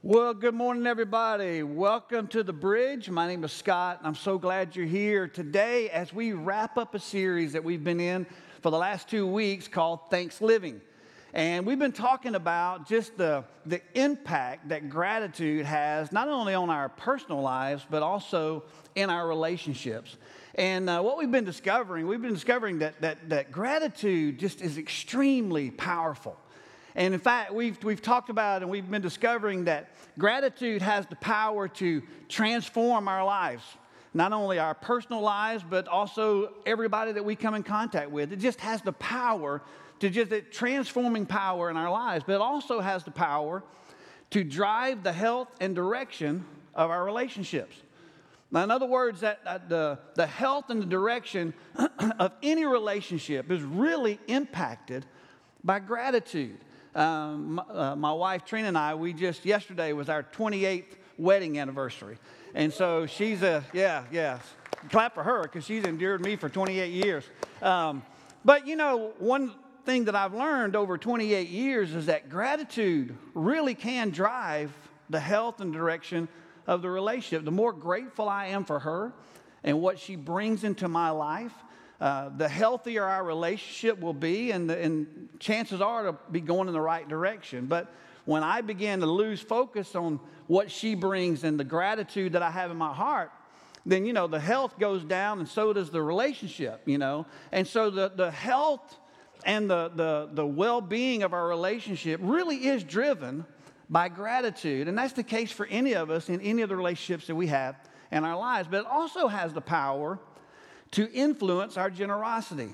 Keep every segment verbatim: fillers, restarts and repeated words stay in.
Well, good morning, everybody. Welcome to The Bridge. My name is Scott, and I'm so glad you're here today as we wrap up a series that we've been in for the last two weeks called Thanksgiving. And we've been talking about just the, the impact that gratitude has, not only on our personal lives, but also in our relationships. And uh, what we've been discovering, we've been discovering that, that, that gratitude just is extremely powerful. And in fact, we've, we've talked about and we've been discovering that gratitude has the power to transform our lives. Not only our personal lives, but also everybody that we come in contact with. It just has the power to just, that transforming power in our lives. But it also has the power to drive the health and direction of our relationships. Now, in other words, that, that the, the health and the direction of any relationship is really impacted by gratitude. Um, my, uh, my wife Trina and I, we just, yesterday was our twenty-eighth wedding anniversary. And so she's a, yeah, yeah, clap for her because she's endured me for twenty-eight years. Um, but, you know, one thing that I've learned over twenty-eight years is that gratitude really can drive the health and direction of the relationship. The more grateful I am for her and what she brings into my life, Uh, the healthier our relationship will be, and, the, and chances are to be going in the right direction. But when I begin to lose focus on what she brings and the gratitude that I have in my heart, then, you know, the health goes down and so does the relationship, you know. And so the, the health and the, the, the well-being of our relationship really is driven by gratitude. And that's the case for any of us in any of the relationships that we have in our lives. But it also has the power to influence our generosity.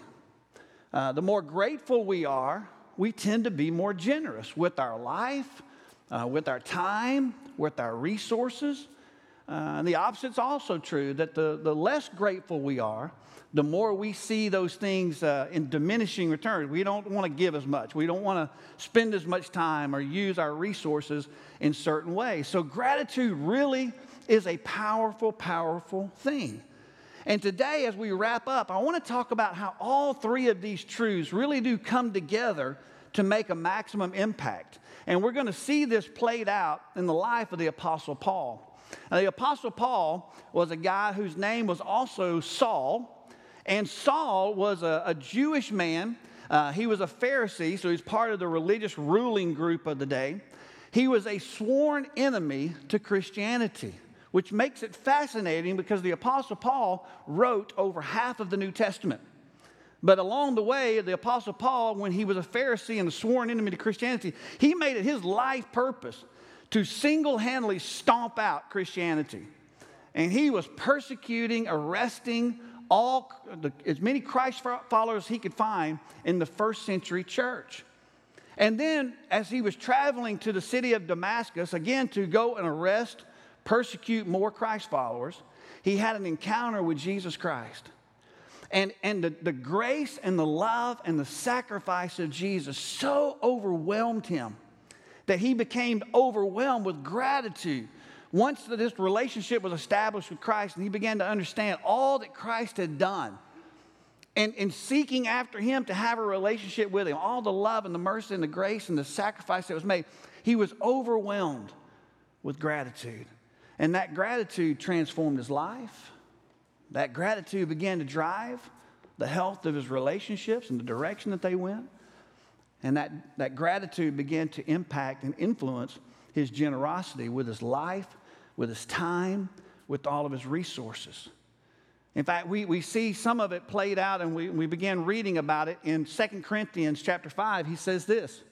Uh, the more grateful we are, we tend to be more generous with our life, uh, with our time, with our resources. Uh, and the opposite's also true, that the, the less grateful we are, the more we see those things uh, in diminishing returns. We don't want to give as much. We don't want to spend as much time or use our resources in certain ways. So gratitude really is a powerful, powerful thing. And today, as we wrap up, I want to talk about how all three of these truths really do come together to make a maximum impact. And we're going to see this played out in the life of the Apostle Paul. Now, the Apostle Paul was a guy whose name was also Saul. And Saul was a, a Jewish man. Uh, he was a Pharisee, so he's part of the religious ruling group of the day. He was a sworn enemy to Christianity, which makes it fascinating because the Apostle Paul wrote over half of the New Testament. But along the way, the Apostle Paul, when he was a Pharisee and a sworn enemy to Christianity, he made it his life purpose to single-handedly stomp out Christianity. And he was persecuting, arresting all the, as many Christ followers he could find in the first century church. And then, as he was traveling to the city of Damascus, again, to go and arrest, persecute more Christ followers, he had an encounter with Jesus Christ. And, and the, the grace and the love and the sacrifice of Jesus so overwhelmed him that he became overwhelmed with gratitude. Once this relationship was established with Christ and he began to understand all that Christ had done, and in seeking after him to have a relationship with him, all the love and the mercy and the grace and the sacrifice that was made, he was overwhelmed with gratitude. And that gratitude transformed his life. That gratitude began to drive the health of his relationships and the direction that they went. And that, that gratitude began to impact and influence his generosity with his life, with his time, with all of his resources. In fact, we, we see some of it played out, and we, we began reading about it in Second Corinthians chapter five. He says this: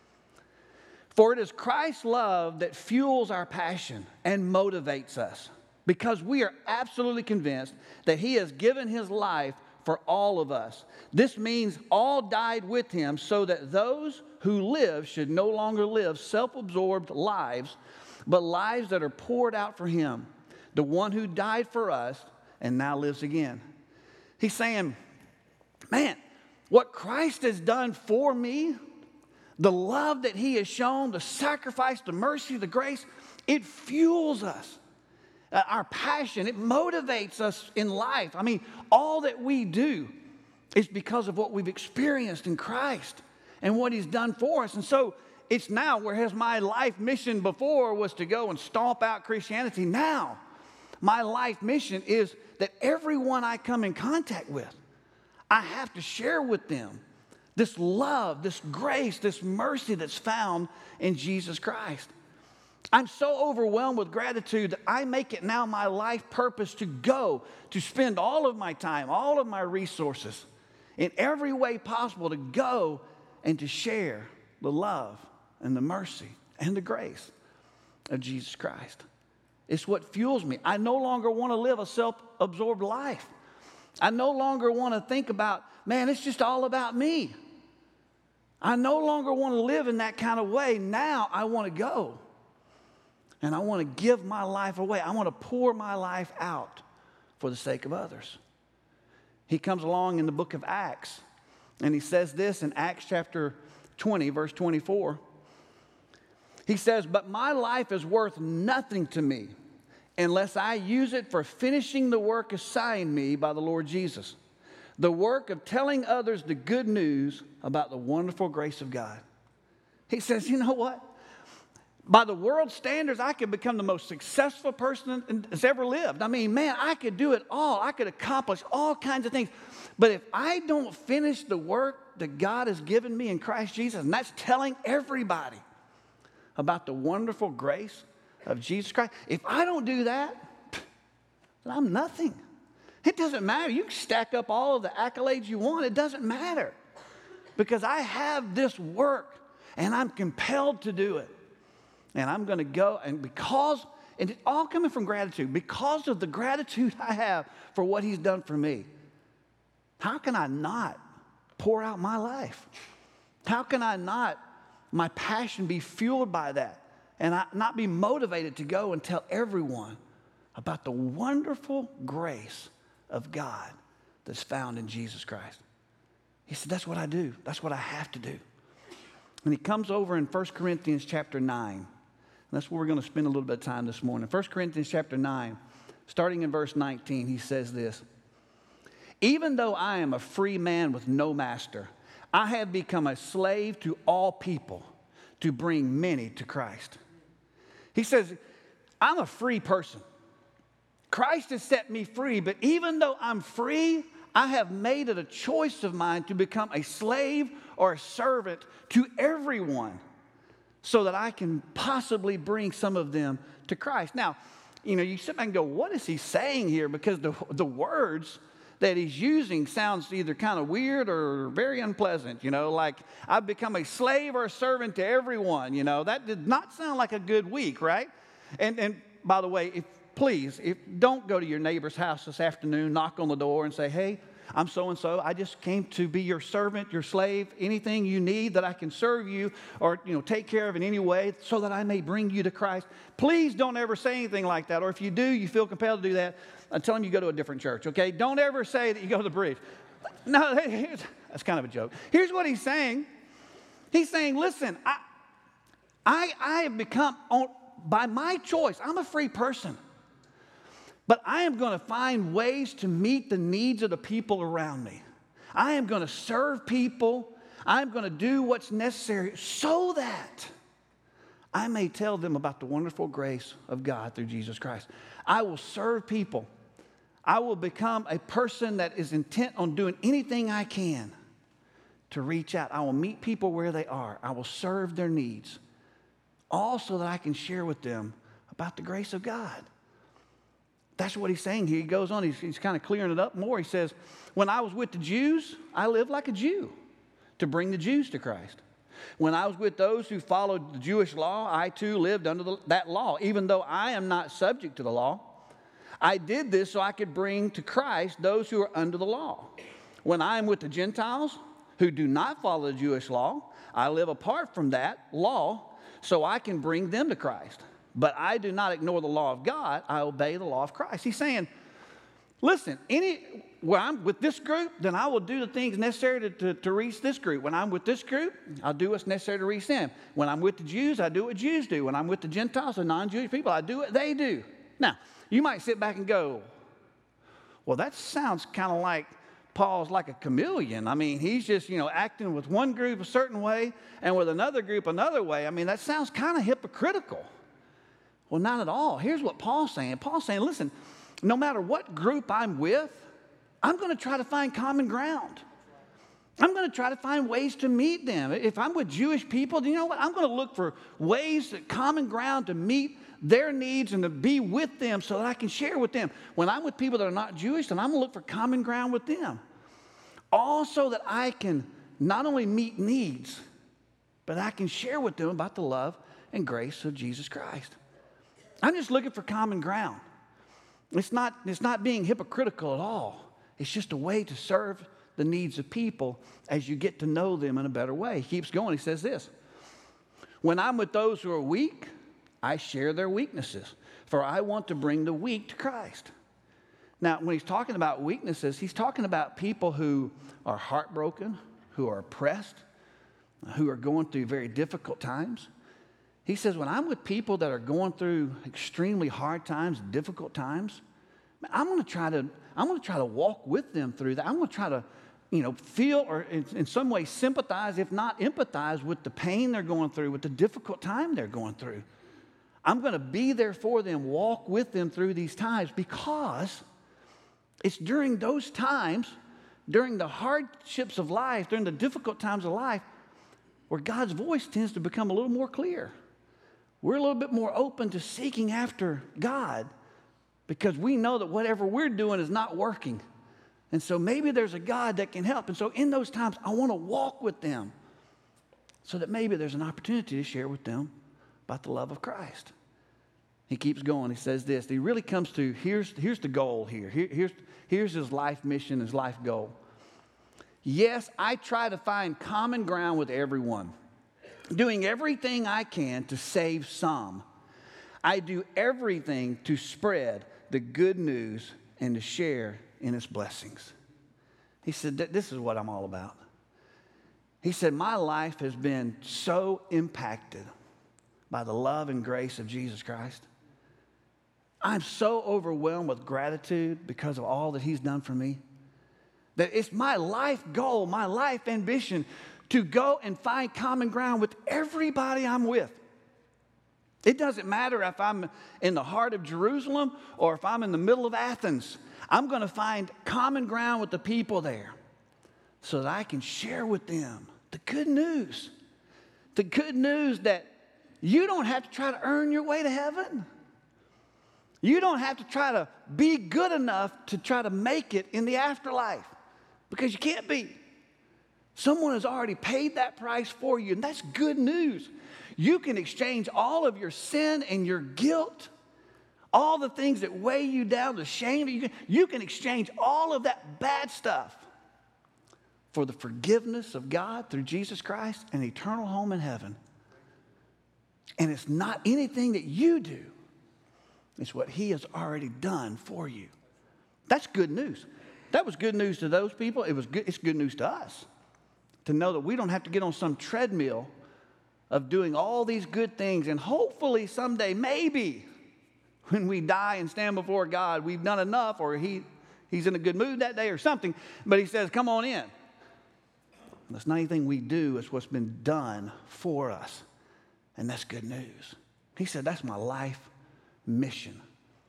"For it is Christ's love that fuels our passion and motivates us, because we are absolutely convinced that he has given his life for all of us. This means all died with him so that those who live should no longer live self-absorbed lives, but lives that are poured out for him, the one who died for us and now lives again." He's saying, man, what Christ has done for me, the love that he has shown, the sacrifice, the mercy, the grace, it fuels us. Uh, our passion, it motivates us in life. I mean, all that we do is because of what we've experienced in Christ and what he's done for us. And so it's now, whereas my life mission before was to go and stomp out Christianity, now my life mission is that everyone I come in contact with, I have to share with them this love, this grace, this mercy that's found in Jesus Christ. I'm so overwhelmed with gratitude that I make it now my life purpose to go, to spend all of my time, all of my resources, in every way possible to go and to share the love and the mercy and the grace of Jesus Christ. It's what fuels me. I no longer want to live a self-absorbed life. I no longer want to think about, man, it's just all about me. I no longer want to live in that kind of way. Now I want to go. And I want to give my life away. I want to pour my life out for the sake of others. He comes along in the book of Acts, and he says this in Acts chapter twenty, verse twenty-four. He says, "But my life is worth nothing to me unless I use it for finishing the work assigned me by the Lord Jesus, the work of telling others the good news about the wonderful grace of God." He says, you know what? By the world standards, I could become the most successful person that's ever lived. I mean, man, I could do it all. I could accomplish all kinds of things. But if I don't finish the work that God has given me in Christ Jesus, and that's telling everybody about the wonderful grace of Jesus Christ, if I don't do that, then I'm nothing. It doesn't matter. You can stack up all of the accolades you want. It doesn't matter. Because I have this work, and I'm compelled to do it. And I'm going to go, and because, and it's all coming from gratitude, because of the gratitude I have for what he's done for me, how can I not pour out my life? How can I not, my passion be fueled by that, and I not be motivated to go and tell everyone about the wonderful grace of God that's found in Jesus Christ? He said, that's what I do. That's what I have to do. And he comes over in First Corinthians chapter nine. And that's where we're going to spend a little bit of time this morning. First Corinthians chapter nine, starting in verse nineteen, he says this: "Even though I am a free man with no master, I have become a slave to all people to bring many to Christ." He says, I'm a free person. Christ has set me free, but even though I'm free, I have made it a choice of mine to become a slave or a servant to everyone, so that I can possibly bring some of them to Christ. Now, you know, you sit back and go, what is he saying here? Because the, the words that he's using sounds either kind of weird or very unpleasant, you know, like I've become a slave or a servant to everyone, you know. That did not sound like a good week, right? And, and by the way, if, please, if, don't go to your neighbor's house this afternoon, knock on the door and say, hey, I'm so-and-so. I just came to be your servant, your slave, anything you need that I can serve you or, you know, take care of in any way so that I may bring you to Christ. Please don't ever say anything like that. Or if you do, you feel compelled to do that, uh, tell them you go to a different church, okay? Don't ever say that you go to the Bridge. No, here's, that's kind of a joke. Here's what he's saying. He's saying, listen, I, I, I have become, on, by my choice, I'm a free person. But I am going to find ways to meet the needs of the people around me. I am going to serve people. I'm going to do what's necessary so that I may tell them about the wonderful grace of God through Jesus Christ. I will serve people. I will become a person that is intent on doing anything I can to reach out. I will meet people where they are. I will serve their needs, all so that I can share with them about the grace of God. That's what he's saying here. He goes on, he's, he's kind of clearing it up more. He says, when I was with the Jews, I lived like a Jew to bring the Jews to Christ. When I was with those who followed the Jewish law, I too lived under the, that law, even though I am not subject to the law. I did this so I could bring to Christ those who are under the law. When I am with the Gentiles who do not follow the Jewish law, I live apart from that law so I can bring them to Christ. But I do not ignore the law of God. I obey the law of Christ. He's saying, listen, any, when I'm with this group, then I will do the things necessary to, to, to reach this group. When I'm with this group, I'll do what's necessary to reach them. When I'm with the Jews, I do what Jews do. When I'm with the Gentiles, the non-Jewish people, I do what they do. Now, you might sit back and go, well, that sounds kind of like Paul's like a chameleon. I mean, he's just, you know, acting with one group a certain way and with another group another way. I mean, that sounds kind of hypocritical. Well, not at all. Here's what Paul's saying. Paul's saying, listen, no matter what group I'm with, I'm going to try to find common ground. I'm going to try to find ways to meet them. If I'm with Jewish people, you know what? I'm going to look for ways, common ground to meet their needs and to be with them so that I can share with them. When I'm with people that are not Jewish, then I'm going to look for common ground with them. All so that I can not only meet needs, but I can share with them about the love and grace of Jesus Christ. I'm just looking for common ground. It's not, it's not being hypocritical at all. It's just a way to serve the needs of people as you get to know them in a better way. He keeps going. He says this, when I'm with those who are weak, I share their weaknesses, for I want to bring the weak to Christ. Now, when he's talking about weaknesses, he's talking about people who are heartbroken, who are oppressed, who are going through very difficult times. He says, when I'm with people that are going through extremely hard times, difficult times, I'm going to try to, I'm going to try to walk with them through that. I'm going to try to, you know, feel or in, in some way sympathize, if not empathize, with the pain they're going through, with the difficult time they're going through. I'm going to be there for them, walk with them through these times, because it's during those times, during the hardships of life, during the difficult times of life, where God's voice tends to become a little more clear. We're a little bit more open to seeking after God because we know that whatever we're doing is not working. And so maybe there's a God that can help. And so in those times, I want to walk with them so that maybe there's an opportunity to share with them about the love of Christ. He keeps going. He says this. He really comes to, here's, here's the goal here. here here's, here's his life mission, his life goal. Yes, I try to find common ground with everyone, doing everything I can to save some. I do everything to spread the good news and to share in its blessings. He said, this is what I'm all about. He said, my life has been so impacted by the love and grace of Jesus Christ. I'm so overwhelmed with gratitude because of all that he's done for me, that it's my life goal, my life ambition to go and find common ground with everybody I'm with. It doesn't matter if I'm in the heart of Jerusalem or if I'm in the middle of Athens. I'm going to find common ground with the people there so that I can share with them the good news. The good news that you don't have to try to earn your way to heaven. You don't have to try to be good enough to try to make it in the afterlife, because you can't be. Someone has already paid that price for you, and that's good news. You can exchange all of your sin and your guilt, all the things that weigh you down, the shame. You can, you can exchange all of that bad stuff for the forgiveness of God through Jesus Christ and an eternal home in heaven. And it's not anything that you do. It's what he has already done for you. That's good news. That was good news to those people. It was good, it's good news to us to know that we don't have to get on some treadmill of doing all these good things, and hopefully someday, maybe, when we die and stand before God, we've done enough, or he, he's in a good mood that day or something, but he says, come on in. That's not anything we do. It's what's been done for us, and that's good news. He said, that's my life mission.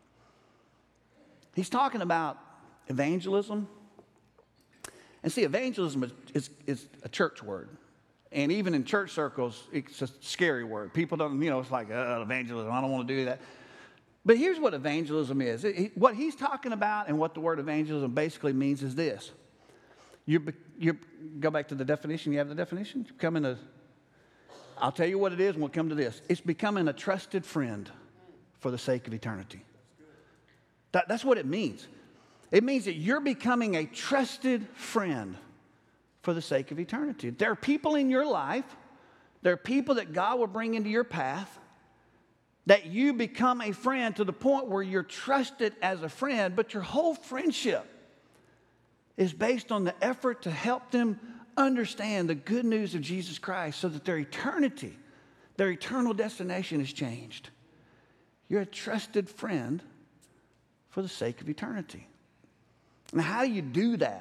He's talking about evangelism. And see, evangelism is, is, is a church word. And even in church circles, it's a scary word. People don't, you know, it's like, uh, evangelism, I don't want to do that. But here's what evangelism is. It, it, what he's talking about and what the word evangelism basically means is this. You you go back to the definition. You have the definition? You come in a, I'll tell you what it is and we'll come to this. It's becoming a trusted friend for the sake of eternity. That, that's what it means. It means that you're becoming a trusted friend for the sake of eternity. There are people in your life, there are people that God will bring into your path, that you become a friend to the point where you're trusted as a friend, but your whole friendship is based on the effort to help them understand the good news of Jesus Christ so that their eternity, their eternal destination is changed. You're a trusted friend for the sake of eternity. Now, how do you do that?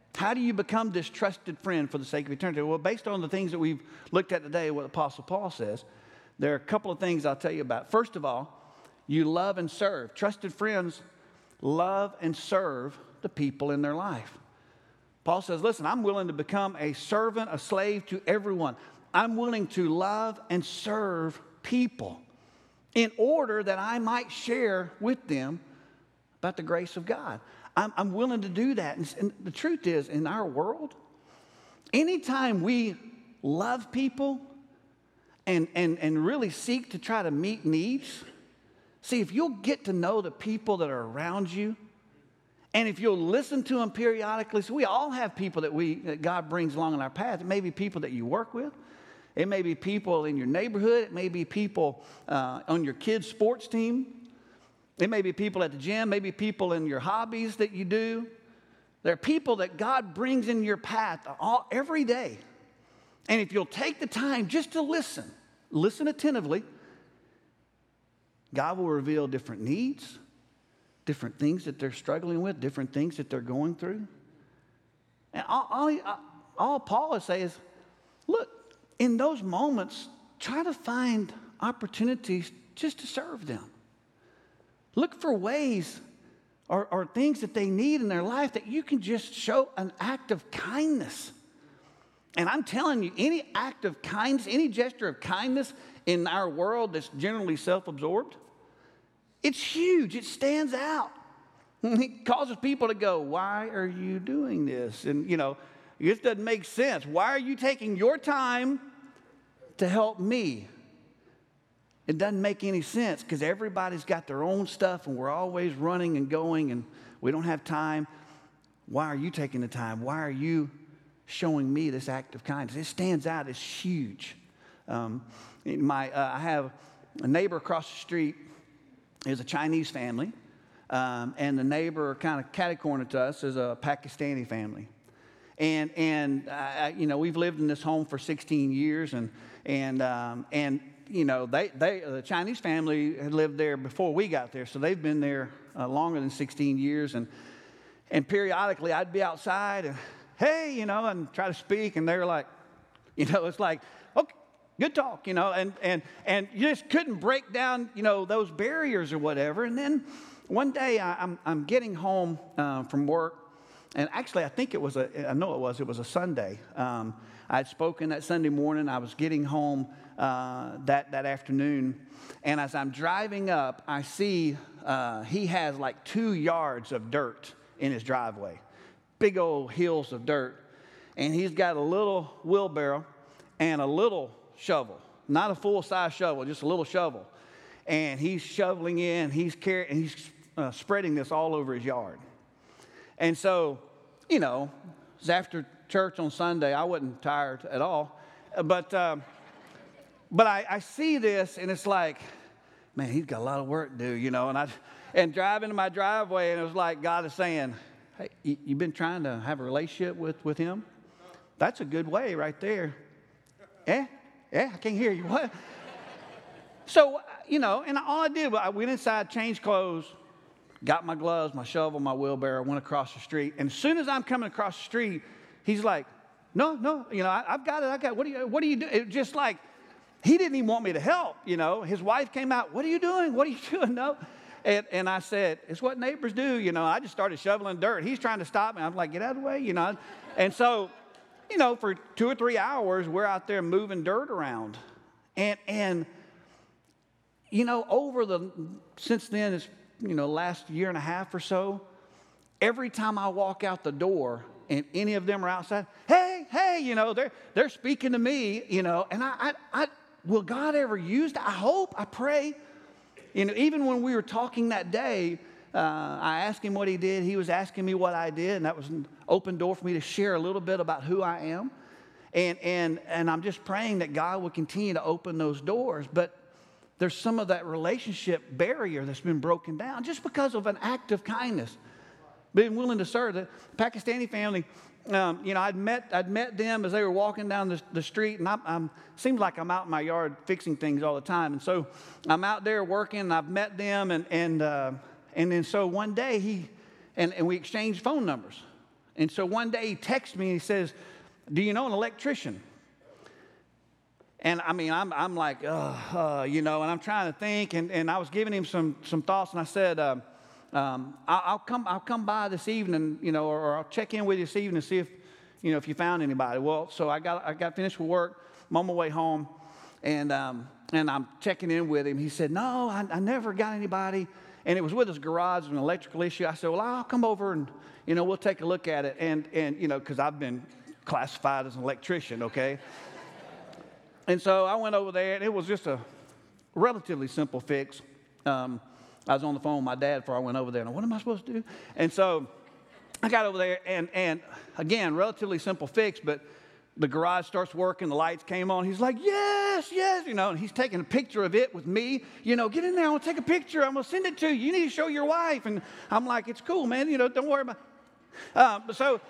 How do you become this trusted friend for the sake of eternity? Well, based on the things that we've looked at today, what Apostle Paul says, there are a couple of things I'll tell you about. First of all, you love and serve. Trusted friends love and serve the people in their life. Paul says, listen, I'm willing to become a servant, a slave to everyone. I'm willing to love and serve people in order that I might share with them about the grace of God. I'm, I'm willing to do that. And, and the truth is, in our world, anytime we love people and, and, and really seek to try to meet needs, see, if you'll get to know the people that are around you, and if you'll listen to them periodically, so we all have people that we that God brings along in our path. It may be people that you work with. It may be people in your neighborhood. It may be people uh, on your kids' sports team. It may be people at the gym. Maybe people in your hobbies that you do. There are people that God brings in your path all, every day. And if you'll take the time just to listen, listen attentively, God will reveal different needs, different things that they're struggling with, different things that they're going through. And all, all, all Paul is saying is, look, in those moments, try to find opportunities just to serve them. Look for ways or, or things that they need in their life that you can just show an act of kindness. And I'm telling you, any act of kindness, any gesture of kindness in our world that's generally self-absorbed, it's huge. It stands out. It causes people to go, why are you doing this? And, you know, this doesn't make sense. Why are you taking your time to help me? It doesn't make any sense because everybody's got their own stuff and we're always running and going and we don't have time. Why are you taking the time? Why are you showing me this act of kindness? It stands out. It's huge. Um, my, uh, I have a neighbor across the street. Is a Chinese family, um, and the neighbor kind of catty-corner to us is a Pakistani family. And, and uh, you know, we've lived in this home for sixteen years, and, and, um, and you know, they, they, the Chinese family had lived there before we got there, so they've been there uh, longer than sixteen years. And, and periodically, I'd be outside, and, hey, you know, and try to speak, and they're like, you know, it's like, okay. Good talk, you know, and, and, and you just couldn't break down, you know, those barriers or whatever. And then one day I, I'm, I'm getting home uh, from work, and actually I think it was, a, I know it was, it was a Sunday. Um, I had spoken that Sunday morning. I was getting home uh, that, that afternoon, and as I'm driving up, I see uh, he has like two yards of dirt in his driveway, big old hills of dirt, and he's got a little wheelbarrow and a little shovel, not a full-size shovel, just a little shovel. And he's shoveling in, he's carrying, he's uh, spreading this all over his yard. And so, you know, it was after church on Sunday. I wasn't tired at all. But, um, but I, I see this, and it's like, man, he's got a lot of work to do, you know. And I, and driving to my driveway, and it was like God is saying, hey, you, you've been trying to have a relationship with, with him? That's a good way right there. Eh? Yeah, I can't hear you. What? So, you know, and all I did was I went inside, changed clothes, got my gloves, my shovel, my wheelbarrow, went across the street. And as soon as I'm coming across the street, he's like, no, no, you know, I, I've got it. I got it. What do you, what do you do? It just like, he didn't even want me to help, you know. His wife came out, what are you doing? What are you doing? No. And, and I said, it's what neighbors do, you know. I just started shoveling dirt. He's trying to stop me. I'm like, get out of the way, you know. And so, you know, for two or three hours, we're out there moving dirt around. And, and you know, over the, since then, it's, you know, last year and a half or so, every time I walk out the door and any of them are outside, hey, hey, you know, they're, they're speaking to me, you know, and I, I, I will God ever use that? I hope, I pray. You know, even when we were talking that day, Uh, I asked him what he did. He was asking me what I did, and that was an open door for me to share a little bit about who I am. And, and, and I'm just praying that God will continue to open those doors. But there's some of that relationship barrier that's been broken down just because of an act of kindness, being willing to serve. The Pakistani family, um, you know, I'd met, I'd met them as they were walking down the, the street, and I'm, I'm, seems like I'm out in my yard fixing things all the time. And so I'm out there working, and I've met them, and, and uh, And then so one day he, and, and we exchanged phone numbers. And so one day he texts me and he says, do you know an electrician? And I mean, I'm, I'm like, uh, uh, you know, and I'm trying to think. And, and I was giving him some, some thoughts. And I said, uh, um, I'll, I'll, come, I'll come by this evening, you know, or, or I'll check in with you this evening and see if, you know, if you found anybody. Well, so I got, I got finished with work. I'm on my way home. And, um, and I'm checking in with him. He said, no, I, I never got anybody. And it was with his garage, an electrical issue. I said, well, I'll come over and, you know, we'll take a look at it. And, and you know, because I've been classified as an electrician, okay? And so I went over there, and it was just a relatively simple fix. Um, I was on the phone with my dad before I went over there, and what am I supposed to do? And so I got over there, and, and again, relatively simple fix, but the garage starts working, the lights came on. He's like, yes, yes, you know, and he's taking a picture of it with me. You know, get in there, I want to take a picture. I'm going to send it to you. You need to show your wife. And I'm like, it's cool, man. You know, don't worry about it. Um, so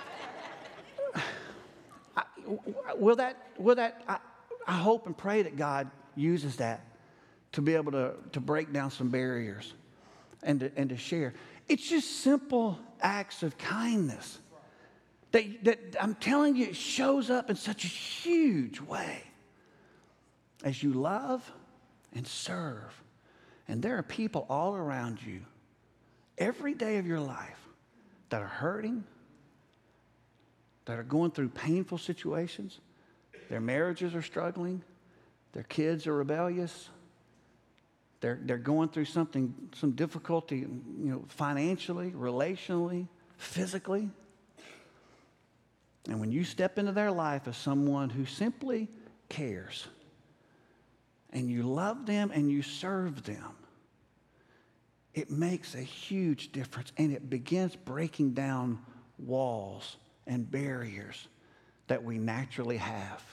I, will that, will that, I, I hope and pray that God uses that to be able to, to break down some barriers and to, and to share. It's just simple acts of kindness. That, that I'm telling you, it shows up in such a huge way as you love and serve. And there are people all around you every day of your life that are hurting, that are going through painful situations. Their marriages are struggling. Their kids are rebellious. They're, they're going through something, some difficulty, you know, financially, relationally, physically. And when you step into their life as someone who simply cares, and you love them and you serve them, it makes a huge difference, and it begins breaking down walls and barriers that we naturally have.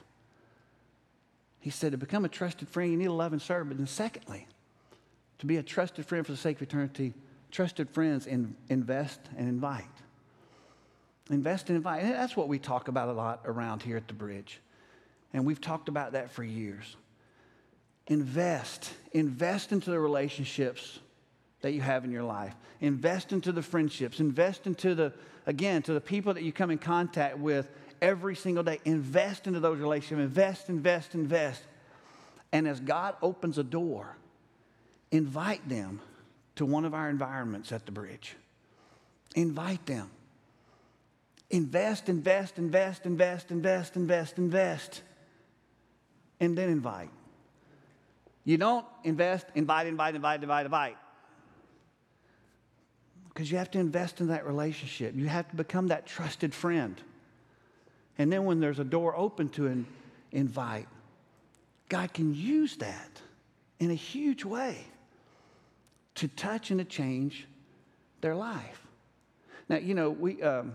He said to become a trusted friend, you need to love and serve. But then secondly, to be a trusted friend for the sake of eternity, trusted friends in, invest and invite. Invest and invite. And that's what we talk about a lot around here at the Bridge. And we've talked about that for years. Invest. Invest into the relationships that you have in your life. Invest into the friendships. Invest into the, again, to the people that you come in contact with every single day. Invest into those relationships. Invest, invest, invest. And as God opens a door, invite them to one of our environments at the Bridge. Invite them. Invest, invest, invest, invest, invest, invest, invest, and then invite. You don't invest, invite, invite, invite, invite, invite. Because you have to invest in that relationship. You have to become that trusted friend. And then when there's a door open to an invite, God can use that in a huge way to touch and to change their life. Now, you know, we... Um,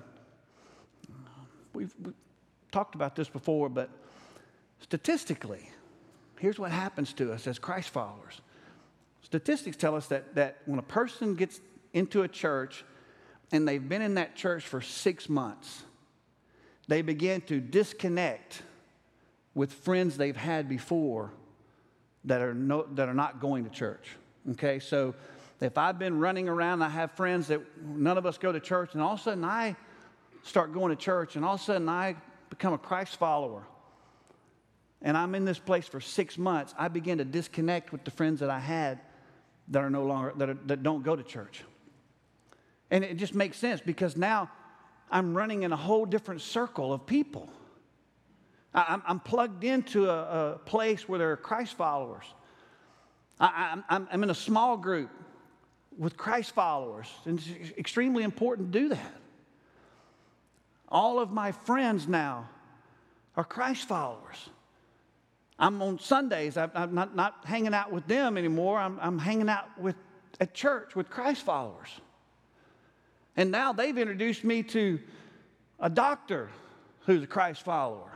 We've, we've talked about this before, but statistically, here's what happens to us as Christ followers. Statistics tell us that, that when a person gets into a church and they've been in that church for six months, they begin to disconnect with friends they've had before that are, no, that are not going to church. Okay, so if I've been running around, I have friends that none of us go to church, and all of a sudden I start going to church, and all of a sudden I become a Christ follower, and I'm in this place for six months, I begin to disconnect with the friends that I had that are no longer, that, are, that don't go to church. And it just makes sense because now I'm running in a whole different circle of people. I, I'm, I'm plugged into a, a place where there are Christ followers. I, I'm, I'm in a small group with Christ followers, and it's extremely important to do that. All of my friends now are Christ followers. I'm on Sundays, I'm not, not hanging out with them anymore. I'm, I'm hanging out with, at church with Christ followers. And now they've introduced me to a doctor who's a Christ follower,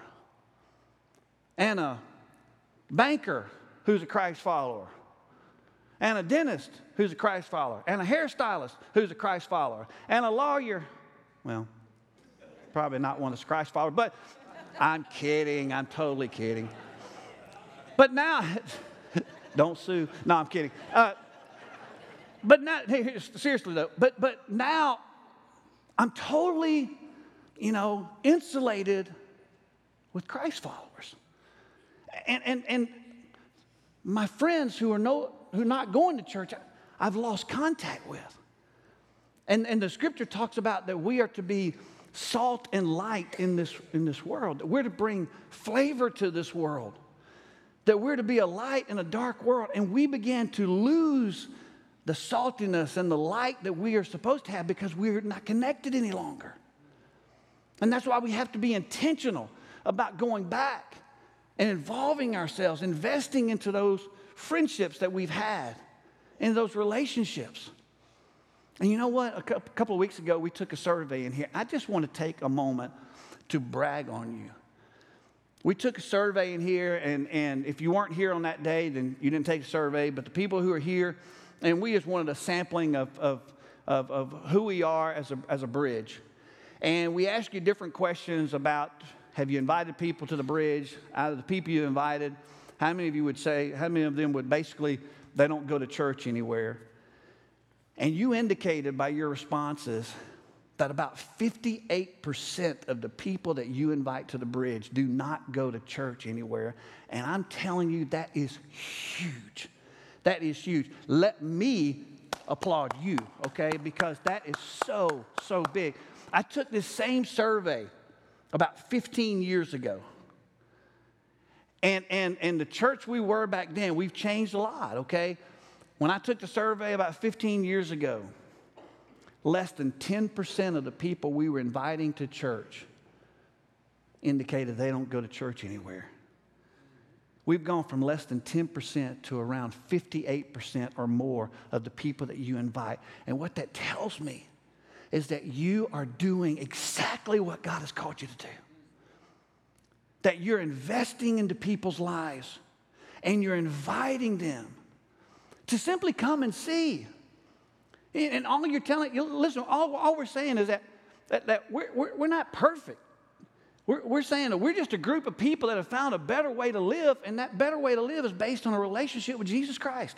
and a banker who's a Christ follower, and a dentist who's a Christ follower, and a hairstylist who's a Christ follower, and a lawyer, well, probably not one that's Christ follower, but I'm kidding. I'm totally kidding. But now, don't sue. No, I'm kidding. Uh, but now, hey, seriously though, but, but now I'm totally you know, insulated with Christ followers. And, and, and my friends who are, no, who are not going to church, I've lost contact with. And, and the scripture talks about that we are to be salt and light in this, in this world, that we're to bring flavor to this world, that we're to be a light in a dark world. And we began to lose the saltiness and the light that we are supposed to have because we're not connected any longer. And that's why we have to be intentional about going back and involving ourselves, investing into those friendships that we've had, in those relationships. And you know what? A couple of weeks ago, we took a survey in here. I just want to take a moment to brag on you. We took a survey in here, and, and if you weren't here on that day, then you didn't take a survey. But the people who are here, and we just wanted a sampling of, of, of, of who we are as a, as a bridge. And we asked you different questions about, have you invited people to the bridge? Out of the people you invited, how many of you would say, how many of them would basically, they don't go to church anywhere? And you indicated by your responses that about fifty-eight percent of the people that you invite to the bridge do not go to church anywhere. And I'm telling you, that is huge. That is huge. Let me applaud you, okay? Because that is so, so big. I took this same survey about fifteen years ago. And, and, and the church we were back then, we've changed a lot, okay? When I took the survey about fifteen years ago, less than ten percent of the people we were inviting to church indicated they don't go to church anywhere. We've gone from less than ten percent to around fifty-eight percent or more of the people that you invite. And what that tells me is that you are doing exactly what God has called you to do. That you're investing into people's lives and you're inviting them to simply come and see. And all you're telling, listen, all, all we're saying is that, that, that we're, we're, we're not perfect. We're, we're saying that we're just a group of people that have found a better way to live, and that better way to live is based on a relationship with Jesus Christ.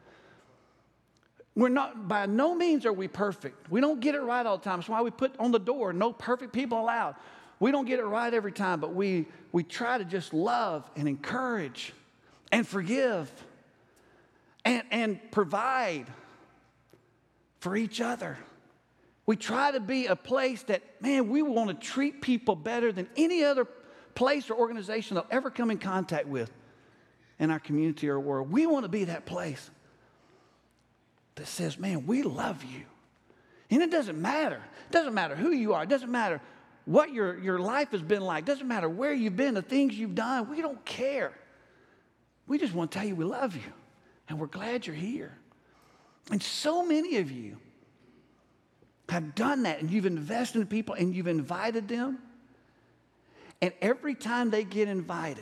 We're not, by no means are we perfect. We don't get it right all the time. That's why we put on the door, no perfect people allowed. We don't get it right every time, but we, we try to just love and encourage and forgive and, and provide for each other. We try to be a place that, man, we want to treat people better than any other place or organization they'll ever come in contact with in our community or world. We want to be that place that says, man, we love you. And it doesn't matter. It doesn't matter who you are. It doesn't matter what your, your life has been like. It doesn't matter where you've been, the things you've done. We don't care. We just want to tell you we love you, and we're glad you're here. And so many of you have done that, and you've invested in people, and you've invited them. And every time they get invited,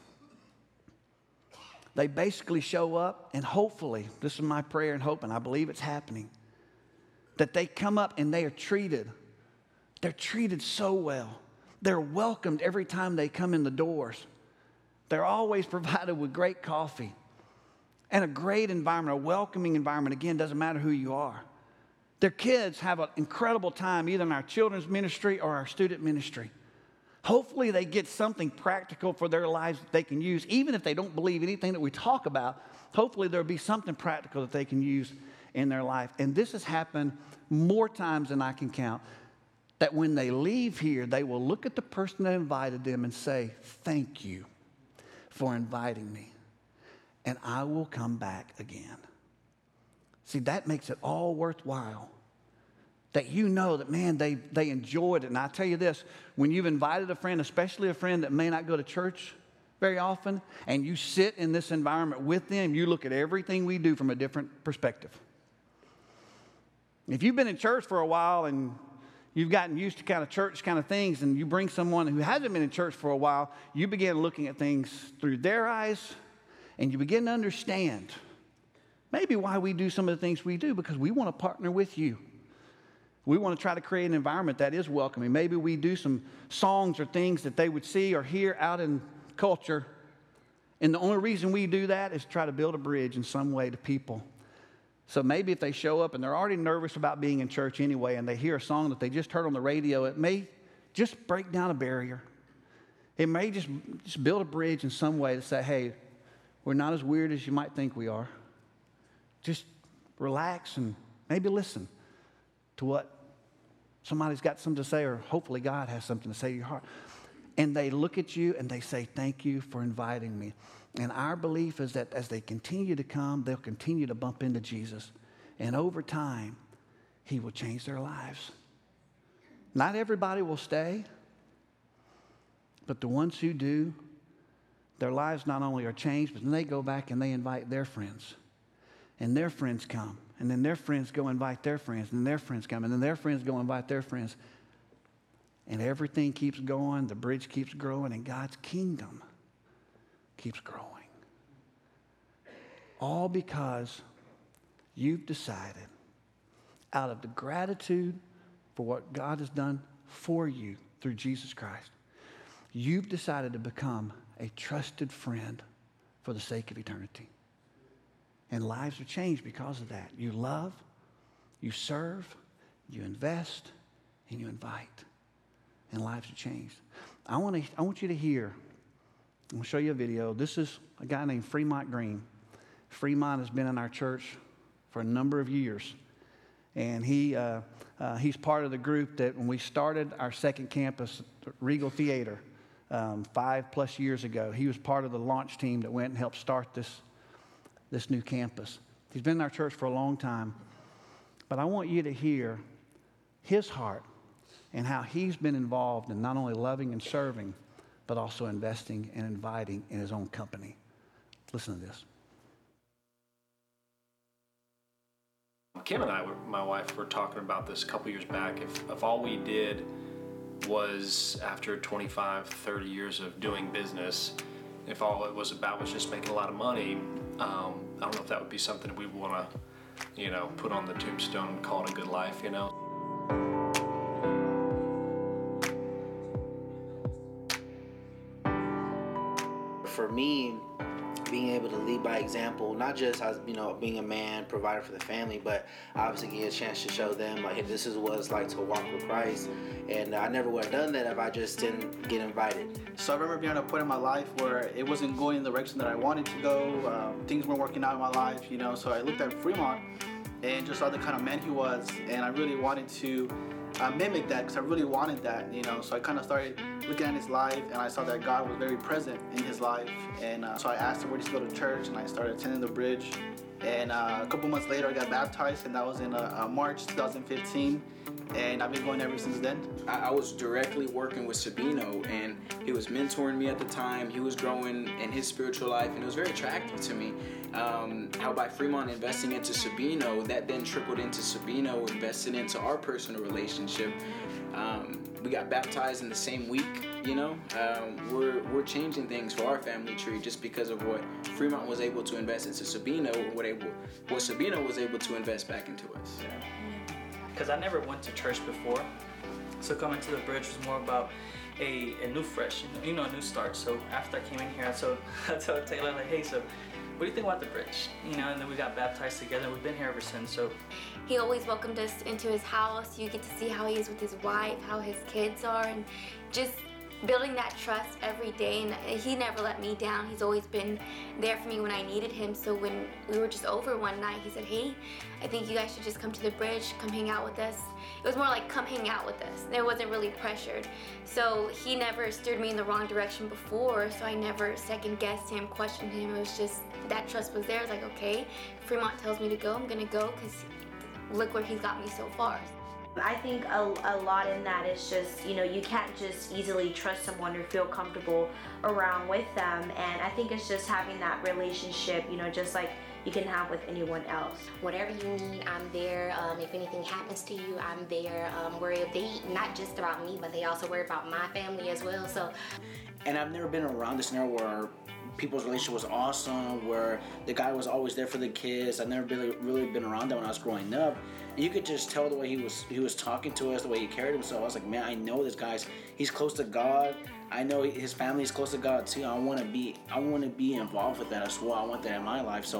they basically show up, and hopefully, this is my prayer and hope, and I believe it's happening, that they come up and they are treated. They're treated so well. They're welcomed every time they come in the doors. They're always provided with great coffee and a great environment, a welcoming environment. Again, doesn't matter who you are. Their kids have an incredible time either in our children's ministry or our student ministry. Hopefully they get something practical for their lives that they can use. Even if they don't believe anything that we talk about, hopefully there'll be something practical that they can use in their life. And this has happened more times than I can count, that when they leave here, they will look at the person that invited them and say, thank you for inviting me, and I will come back again. See, that makes it all worthwhile. That you know that, man, they, they enjoyed it. And I tell you this, when you've invited a friend, especially a friend that may not go to church very often, and you sit in this environment with them, you look at everything we do from a different perspective. If you've been in church for a while and you've gotten used to kind of church kind of things, and you bring someone who hasn't been in church for a while, you begin looking at things through their eyes, and you begin to understand maybe why we do some of the things we do, because we want to partner with you. We want to try to create an environment that is welcoming. Maybe we do some songs or things that they would see or hear out in culture, and the only reason we do that is to try to build a bridge in some way to people. So maybe if they show up and they're already nervous about being in church anyway, and they hear a song that they just heard on the radio, it may just break down a barrier. It may just, just build a bridge in some way to say, hey, we're not as weird as you might think we are. Just relax and maybe listen to what somebody's got something to say, or hopefully God has something to say to your heart. And they look at you and they say, thank you for inviting me. And our belief is that as they continue to come, they'll continue to bump into Jesus. And over time, he will change their lives. Not everybody will stay, but the ones who do, their lives not only are changed, but then they go back and they invite their friends. And their friends come. And then their friends go invite their friends. And then their friends come. And then their friends go invite their friends. And everything keeps going. The bridge keeps growing. And God's kingdom keeps growing. All because you've decided, out of the gratitude for what God has done for you through Jesus Christ, you've decided to become a trusted friend for the sake of eternity. And lives are changed because of that. You love, you serve, you invest, and you invite. And lives are changed. I want to, I want you to hear, I'm going to show you a video. This is a guy named Fremont Green. Fremont has been in our church for a number of years. And he uh, uh, he's part of the group that when we started our second campus, Regal Theater, um, five plus years ago, he was part of the launch team that went and helped start this, this new campus. He's been in our church for a long time. But I want you to hear his heart and how he's been involved in not only loving and serving, but also investing and inviting in his own company. Listen to this. Kim and I, were, my wife, were talking about this a couple years back. If, if all we did was, after twenty-five, thirty years of doing business, if all it was about was just making a lot of money, um, I don't know if that would be something we want to, you know, put on the tombstone and call it a good life, you know? For me, being able to lead by example, not just as, you know, being a man, provider for the family, but obviously get a chance to show them, like, hey, this is what it's like to walk with Christ. And I never would have done that if I just didn't get invited. So I remember being at a point in my life where it wasn't going in the direction that I wanted to go. Um, things weren't working out in my life, you know, so I looked at Fremont and just saw the kind of man he was, and I really wanted to uh, mimic that because I really wanted that, you know. So I kind of started looking at his life, and I saw that God was very present in his life. And uh, so I asked him where to go to church, and I started attending the Bridge. And uh, a couple months later, I got baptized, and that was in uh, uh, March twenty fifteen. And I've been going ever since then. I, I was directly working with Sabino, and he was mentoring me at the time. He was growing in his spiritual life, and it was very attractive to me. Um, how by Fremont investing into Sabino, that then trickled into Sabino investing into our personal relationship. Um, we got baptized in the same week, you know. Um, we're we're changing things for our family tree just because of what Fremont was able to invest into Sabino, what able what Sabino was able to invest back into us. Because I never went to church before, so coming to the Bridge was more about a, a new fresh, you know, you know, a new start. So after I came in here, I told, I told Taylor, like, hey, so what do you think about the Bridge? You know, and then we got baptized together. We've been here ever since. So he always welcomed us into his house. You get to see how he is with his wife, how his kids are, and just building that trust every day. And he never let me down. He's always been there for me when I needed him. So when we were just over one night, he said, hey, I think you guys should just come to the Bridge, come hang out with us. It was more like, come hang out with us. There wasn't really pressured. So he never steered me in the wrong direction before, so I never second guessed him, questioned him. It was just, that trust was there. It's like, okay, Fremont tells me to go, I'm gonna go, because look where he's got me so far. I think a, a lot in that is just, you know, you can't just easily trust someone or feel comfortable around with them. And I think it's just having that relationship, you know, just like you can have with anyone else. Whatever you need, I'm there. Um, if anything happens to you, I'm there. Um, worry, they not just about me, but they also worry about my family as well. So, and I've never been around this scenario where people's relationship was awesome, where the guy was always there for the kids. I've never really, really been around that when I was growing up. You could just tell the way he was he was talking to us, the way he carried himself. I was like, man, I know this guy's he's close to God. I know his family is close to God too. I want to be I want to be involved with that as well. I want that in my life. So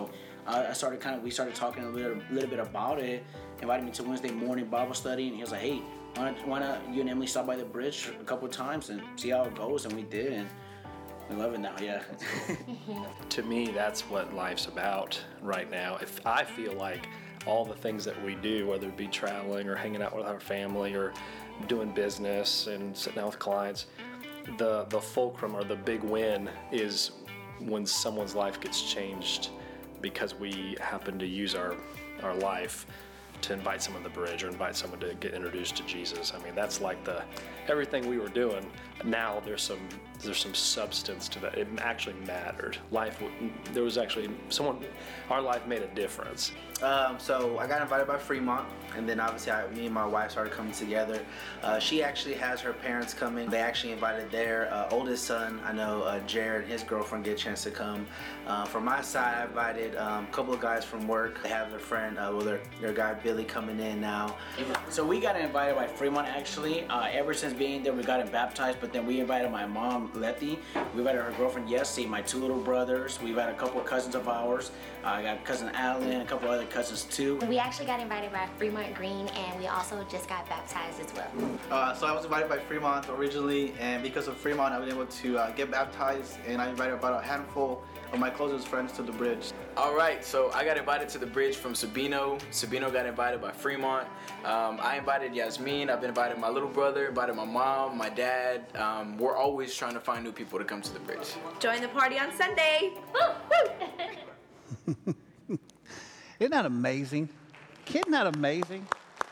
uh, I started kind of, we started talking a little, little bit about it. Invited me to Wednesday morning Bible study, and he was like, hey, why not, why not you and Emily stop by the bridge a couple of times and see how it goes? And we did, and we love it now, yeah. To me, that's what life's about right now. If I feel like all the things that we do, whether it be traveling or hanging out with our family or doing business and sitting down with clients, the, the fulcrum or the big win is when someone's life gets changed because we happen to use our, our life to invite someone to the bridge or invite someone to get introduced to Jesus. I mean, that's like the everything we were doing. Now there's some there's some substance to that. It actually mattered. Life, there was actually someone, our life made a difference. Um, so I got invited by Fremont, and then obviously I, me and my wife started coming together. Uh, she actually has her parents coming. They actually invited their uh, oldest son. I know uh, Jared and his girlfriend get a chance to come. Uh, from my side, I invited um, a couple of guys from work. They have their friend, uh, well, their, their guy Billy coming in now. So we got invited by Fremont actually. Uh, ever since being there, we got baptized, but then we invited my mom, Letty. We invited her girlfriend, Yessie, my two little brothers. We've had a couple of cousins of ours. Uh, I got cousin Alan, a couple other cousins too. We actually got invited by Fremont Green, and we also just got baptized as well. Uh, so I was invited by Fremont originally, and because of Fremont, I was able to uh, get baptized, and I invited about a handful of my closest friends to the bridge. All right, so I got invited to the bridge from Sabino. Sabino got invited by Fremont. Um, I invited Yasmin. I've been invited my little brother, invited my mom, my dad. Um, we're always trying to find new people to come to the bridge. Join the party on Sunday. Woo, woo. Isn't that amazing? Isn't that amazing?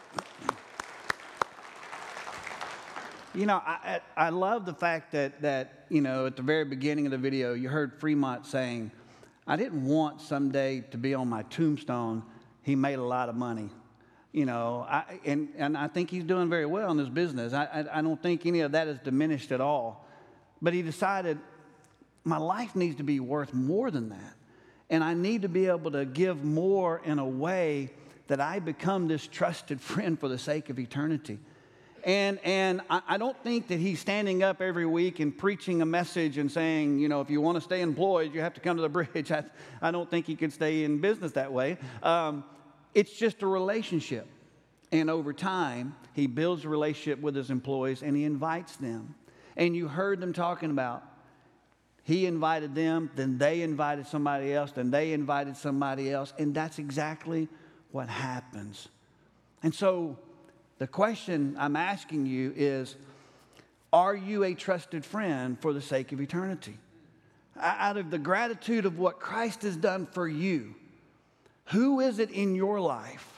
You know, I, I I love the fact that, that, you know, at the very beginning of the video, you heard Fremont saying, I didn't want someday to be on my tombstone, he made a lot of money. You know, I, and, and I think he's doing very well in his business. I, I, I don't think any of that is diminished at all. But he decided, my life needs to be worth more than that. And I need to be able to give more in a way that I become this trusted friend for the sake of eternity. And, and I, I don't think that he's standing up every week and preaching a message and saying, you know, if you want to stay employed, you have to come to the bridge. I, I don't think he could stay in business that way. Um, it's just a relationship. And over time, he builds a relationship with his employees and he invites them. And you heard them talking about, he invited them, then they invited somebody else, then they invited somebody else. And that's exactly what happens. And so the question I'm asking you is, are you a trusted friend for the sake of eternity? Out of the gratitude of what Christ has done for you, who is it in your life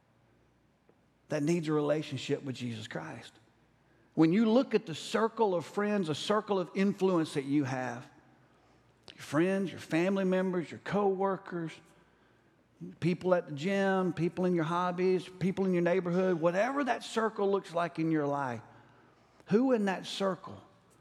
that needs a relationship with Jesus Christ? When you look at the circle of friends, a circle of influence that you have, your friends, your family members, your co-workers, people at the gym, people in your hobbies, people in your neighborhood, whatever that circle looks like in your life, who in that circle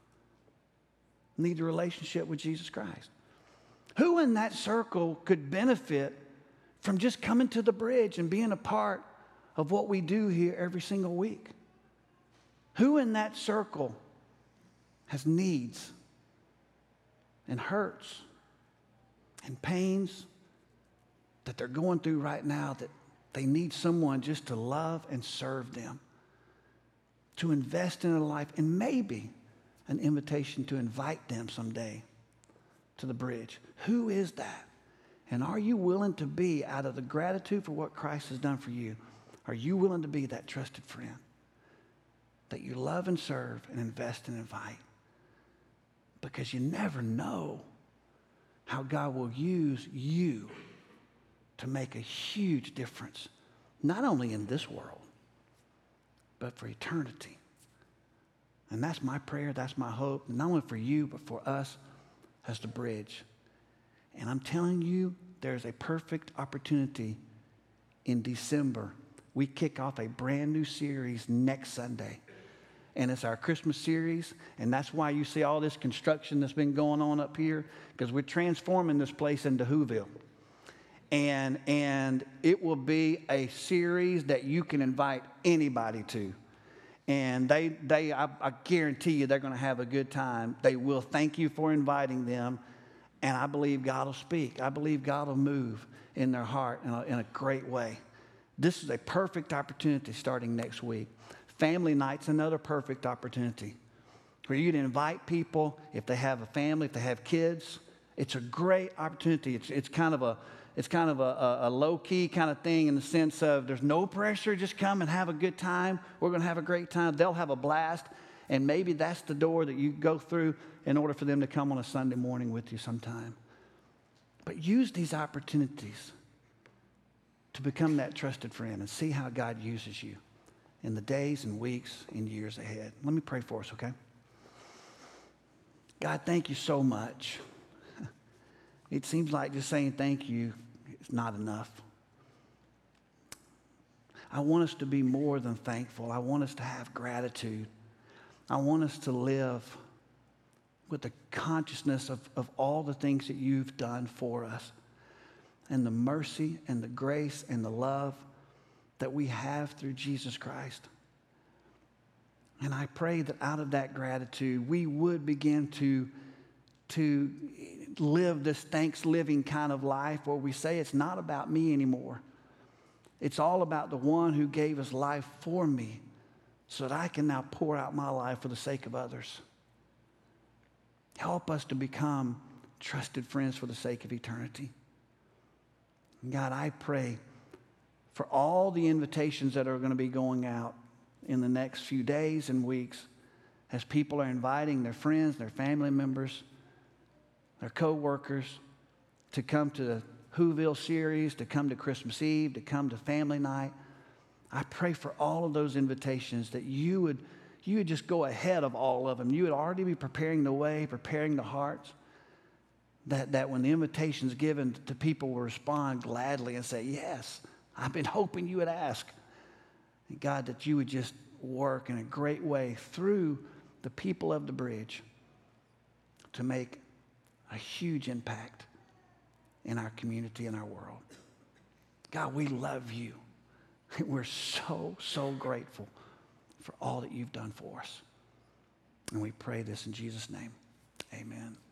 needs a relationship with Jesus Christ? Who in that circle could benefit from just coming to the bridge and being a part of what we do here every single week? Who in that circle has needs and hurts and pains that they're going through right now, that they need someone just to love and serve them, to invest in their life, and maybe an invitation to invite them someday to the bridge? Who is that? And are you willing to be, out of the gratitude for what Christ has done for you, are you willing to be that trusted friend that you love and serve and invest and invite? Because you never know how God will use you to make a huge difference, not only in this world, but for eternity. And that's my prayer, that's my hope, not only for you, but for us as the bridge. And I'm telling you, there's a perfect opportunity in December. We kick off a brand new series next Sunday. And it's our Christmas series, and that's why you see all this construction that's been going on up here, because we're transforming this place into Whoville. And, and it will be a series that you can invite anybody to. And they, they I, I guarantee you they're going to have a good time. They will thank you for inviting them. And I believe God will speak. I believe God will move in their heart in a, in a great way. This is a perfect opportunity starting next week. Family night's another perfect opportunity where you can invite people if they have a family, if they have kids. It's a great opportunity. It's, it's kind of a it's kind of a, a, a low-key kind of thing in the sense of there's no pressure. Just come and have a good time. We're going to have a great time. They'll have a blast. And maybe that's the door that you go through in order for them to come on a Sunday morning with you sometime. But use these opportunities to become that trusted friend and see how God uses you in the days and weeks and years ahead. Let me pray for us, okay? God, thank you so much. It seems like just saying thank you is not enough. I want us to be more than thankful. I want us to have gratitude. I want us to live with the consciousness of, of all the things that you've done for us and the mercy and the grace and the love that we have through Jesus Christ. And I pray that out of that gratitude, we would begin to, to live this thanks-living kind of life where we say it's not about me anymore. It's all about the one who gave his life for me so that I can now pour out my life for the sake of others. Help us to become trusted friends for the sake of eternity. God, I pray for all the invitations that are going to be going out in the next few days and weeks as people are inviting their friends, their family members, their co-workers to come to the Whoville series, to come to Christmas Eve, to come to family night. I pray for all of those invitations that you would, you would just go ahead of all of them. You would already be preparing the way, preparing the hearts, that, that when the invitation is given, the people will respond gladly and say, yes, I've been hoping you would ask. And God, that you would just work in a great way through the people of the bridge to make a huge impact in our community and our world. God, we love you. We're so, so grateful for all that you've done for us. And we pray this in Jesus' name. Amen.